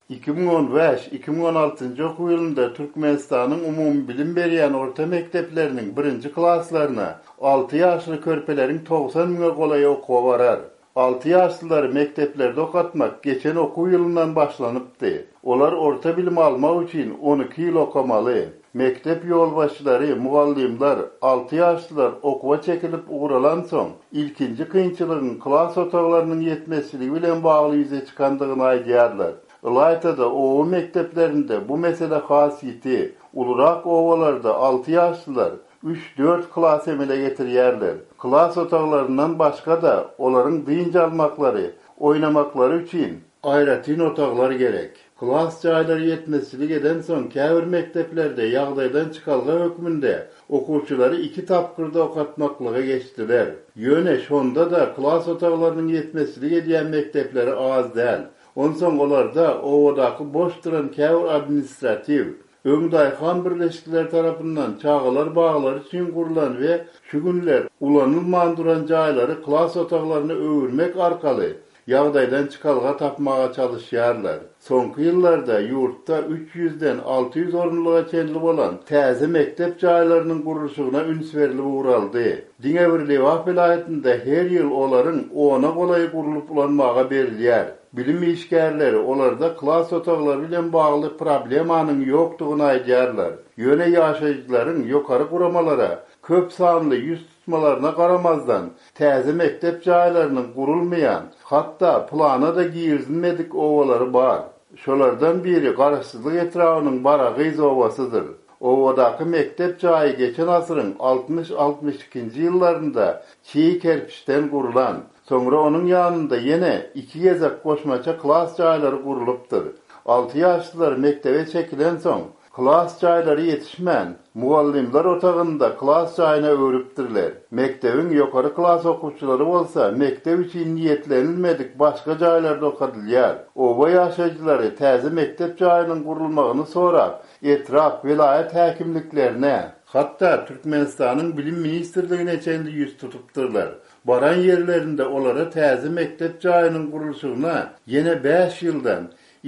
2015-2016 okuw ýylynda Türkmenistanyň umumy bilim berýän orta mekdepleriniň 1-nji klasslaryna 6 ýaşly körpeleriň 90 000 golay okuwa barar. 6 ýaşlylary mekdeplerde okatmak geçen okuw ýylyndan başlanypdy. Olar orta bilim almak üçin 12 ýyl okamaly. Mektep ýolbaşçylary, mugallimler 6 ýaşlylar okuwa çekilip uğralan soň ilkinji kynçylygyň klas otaglarynyň ýetmezçiligi bilen bagly ýüze çykandygyny aýdýarlar. Ilaytada owa mekteplerinde bu mesele hasiyeti, ulurak owalarda 6 ýaşlylar 3-4 klas emele getirýärler. Klas otaglaryndan başga da olaryň dynja almaklary, oýnamaklary üçin aýratyn otaglar gerek. Klas jaýlary ýetmezçilik eden soň käbir mekteplerde ýagdaýdan çykalga hökmünde okuwçylary 2 tapkyrda okatmaklyga geçdiler. Ýöne şonda da klas otaglarynyň ýetmezçilik edýän mektepleri az däl. Onsoň olarda owadaky boş duran käbir administrativ, öňdaýhan birleşikler tarapyndan çağalar baglar üçin gurulan we şu günler ulanylman duran jaýlary klas otaglaryny öwürmek arkaly ýagdaýdan çykalga tapmaga çalışýarlar. Soňky ýyllarda ýurtda 300-den 600 orunlyga çenli bolan täze mektep jaýlarynyň gurulşygyna üns berilip uğraldy. Diňewirli vilayatynda her ýyl olaryň 10-a golay gurulup ulanmaga berilýär. Bilim işgärleri olarda klas otaglary bilen bagly problemanyň ýokdugyny aýdýarlar. Ýöne ýaşaýjylaryň ýokary guramalara, köp sanly ýüz tutmalaryna garamazdan täze mektep jaýlarynyň gurulmaýan, hatda plana da giýirilmedik owalary bar. Şolardan biri Garaşsyzlyk etrawynyň Baragyz owasydyr. Owadaky mektep jaýy geçen asyryň 60-62-nji ýyllarynda çiğ kerpiçden gurulan, soňra onuň ýanynda ýene 2 gezek goşmaça klas jaýlary gurulupdyr. 6 ýaşlylar mektebe çekilen soň klas jaýlary ýetişmän, mugallimler otagynda klas jaýyna öwrüpdirler. Mektebiň ýokary klas okuwçylary bolsa, mektep üçin niýetlenilmedik başga jaýlarda okadylýar. Owa ýaşaýjylary täze mektep jaýynyň gurulmagyny sorap, etraf vilayat häkimliklerine, hatda Türkmenistanyň bilim ministrligine çendi ýüz tutupdyrlar. Baran ýerlerinde olara täze mektep jaýynyň gurulşygyna ýene 5 ýyldan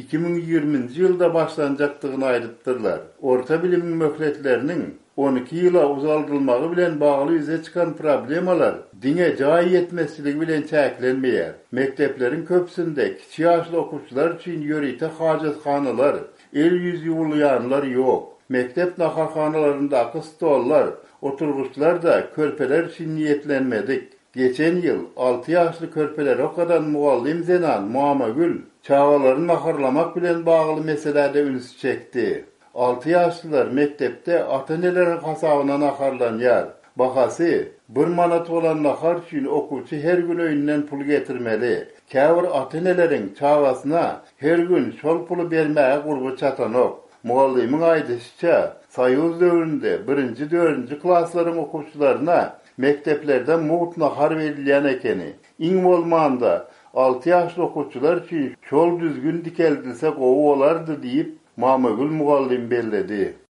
2020-nji ýylda başlanjakdygyny aýdypdyrlar. Orta bilim möhletleriniň 12 ýyla uzaldylmagy bilen bagly ýüze çykan problemalar diňe jaý ýetmezçiligi bilen çäklenmeýär. Mektepleriň köpsünde kiçik ýaşly okuwçylar üçin ýörite hajatxanalar, el ýüz ýuwulýanlar ýok. Mektep naharhanalaryndaky stollar, oturguçlar da körpeler üçin niýetlenmedik. Geçen ýyl 6 ýaşly körpeler okadan mugallim Zenan Muamagül çağalaryny naharlamak bilen bagly meselede üns çekdi. 6 ýaşlylar mektepde ata-eneleriň hasabyna naharlanýar. Bahasy 1 manat bolan nahar üçin okuwçy her gün öýünden pul getirmeli. Käbir ata-eneleriň çağasyna her gün şol puly bermäge gurby çatanok. Mugallimyň aýdysynça, Soýuz döwründe 1-nji 4-nji klaslaryň okuwçylaryna mekteplerden muht nahar berilýän ekeni. Iň bolmanda 6 ýaşly okuwçylar üçin şol düzgün dikeldilse gowy bolardy diýip Mamagül mugallim belledi.